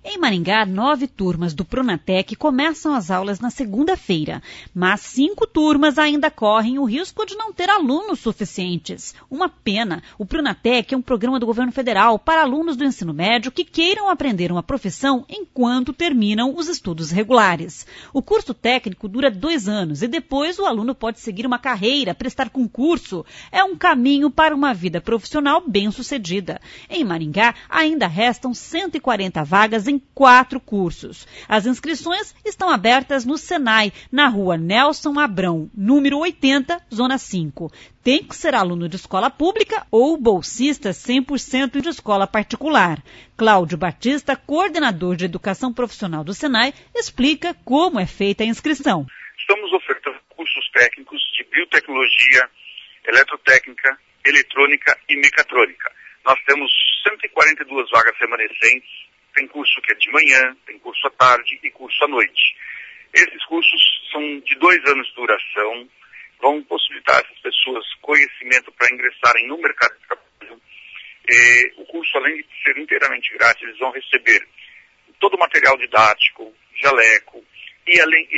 Em Maringá, 9 turmas do Pronatec começam as aulas na segunda-feira, mas 5 turmas ainda correm o risco de não ter alunos suficientes. Uma pena. O Pronatec é um programa do governo federal para alunos do ensino médio que queiram aprender uma profissão enquanto terminam os estudos regulares. O curso técnico dura 2 anos e depois o aluno pode seguir uma carreira, prestar concurso. É um caminho para uma vida profissional bem-sucedida. Em Maringá, ainda restam 140 vagas em 4 cursos. As inscrições estão abertas no Senai, na rua Nelson Abrão, número 80, Zona 5. Tem que ser aluno de escola pública ou bolsista 100% de escola particular. Cláudio Batista, coordenador de educação profissional do Senai, explica como é feita a inscrição. Estamos ofertando cursos técnicos de biotecnologia, eletrotécnica, eletrônica e mecatrônica. Nós temos 142 vagas remanescentes. Tem curso que é de manhã, tem curso à tarde e curso à noite. Esses cursos são de 2 anos de duração, vão possibilitar essas pessoas conhecimento para ingressarem no mercado de trabalho. O curso, além de ser inteiramente grátis, eles vão receber todo o material didático, jaleco e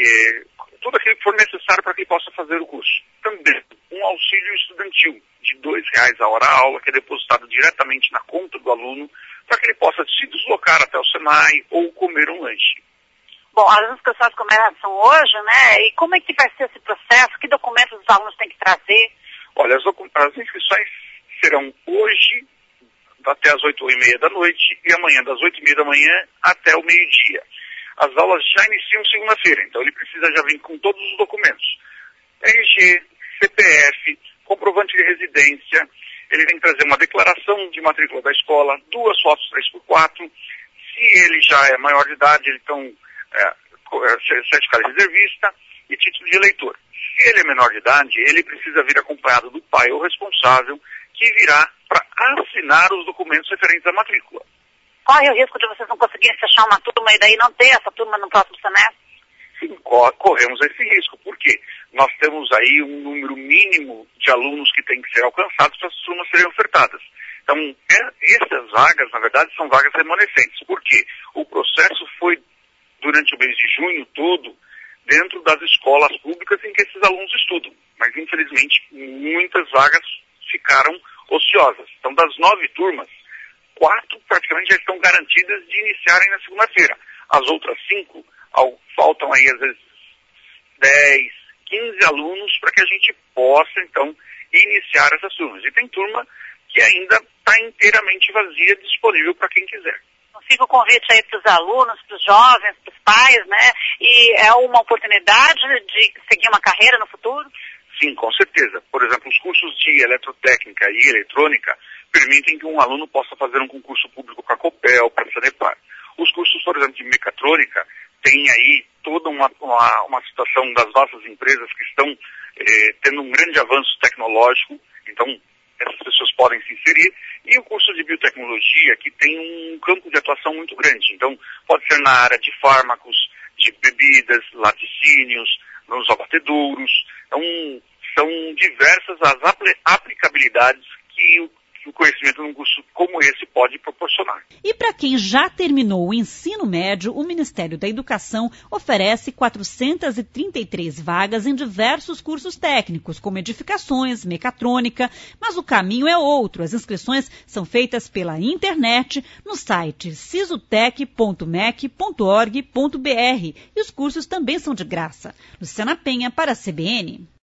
tudo aquilo que for necessário para que possa fazer o curso. Também um auxílio estudantil de R$2 a hora-aula, que é depositado diretamente na conta do aluno, para que ele possa se deslocar até o Senai ou comer um lanche. Bom, as inscrições começam hoje, né? E como é que vai ser esse processo? Que documentos os alunos têm que trazer? Olha, as inscrições serão hoje até as 8h30 da noite e amanhã das 8h30 da manhã até o meio-dia. As aulas já iniciam segunda-feira, então ele precisa já vir com todos os documentos. RG, CPF, comprovante de residência, ele tem que trazer uma declaração de matrícula da escola, 2 fotos 3x4. Se ele já é maior de idade, ele tem certificado de reservista e título de eleitor. Se ele é menor de idade, ele precisa vir acompanhado do pai ou responsável, que virá para assinar os documentos referentes à matrícula. Corre o risco de vocês não conseguirem fechar uma turma e daí não ter essa turma no próximo semestre? Sim, corremos esse risco. Por quê? Nós temos aí um número mínimo de alunos que tem que ser alcançados para as turmas serem ofertadas. Então, essas vagas, na verdade, são vagas remanescentes. Por quê? O processo foi, durante o mês de junho todo, dentro das escolas públicas em que esses alunos estudam. Mas, infelizmente, muitas vagas ficaram ociosas. Então, das 9 turmas, 4 praticamente já estão garantidas de iniciarem na segunda-feira. As outras 5, faltam aí às vezes 10, 15 alunos para que a gente possa, então, iniciar essas turmas. E tem turma que ainda está inteiramente vazia, disponível para quem quiser. Fica o convite aí para os alunos, para os jovens, para os pais, né? E é uma oportunidade de seguir uma carreira no futuro? Sim, com certeza. Por exemplo, os cursos de eletrotécnica e eletrônica permitem que um aluno possa fazer um concurso público para a Copel, para a Sanepar. Os cursos, por exemplo, de mecatrônica, tem aí toda uma situação das nossas empresas que estão tendo um grande avanço tecnológico, então essas pessoas podem se inserir, e o curso de biotecnologia, que tem um campo de atuação muito grande. Então, pode ser na área de fármacos, de bebidas, laticínios, nos abatedouros. Então, são diversas as aplicabilidades que o conhecimento num curso como esse pode proporcionar. E para quem já terminou o ensino médio, o Ministério da Educação oferece 433 vagas em diversos cursos técnicos, como edificações, mecatrônica, mas o caminho é outro. As inscrições são feitas pela internet no site sisutec.mec.org.br e os cursos também são de graça. Luciana Penha para a CBN.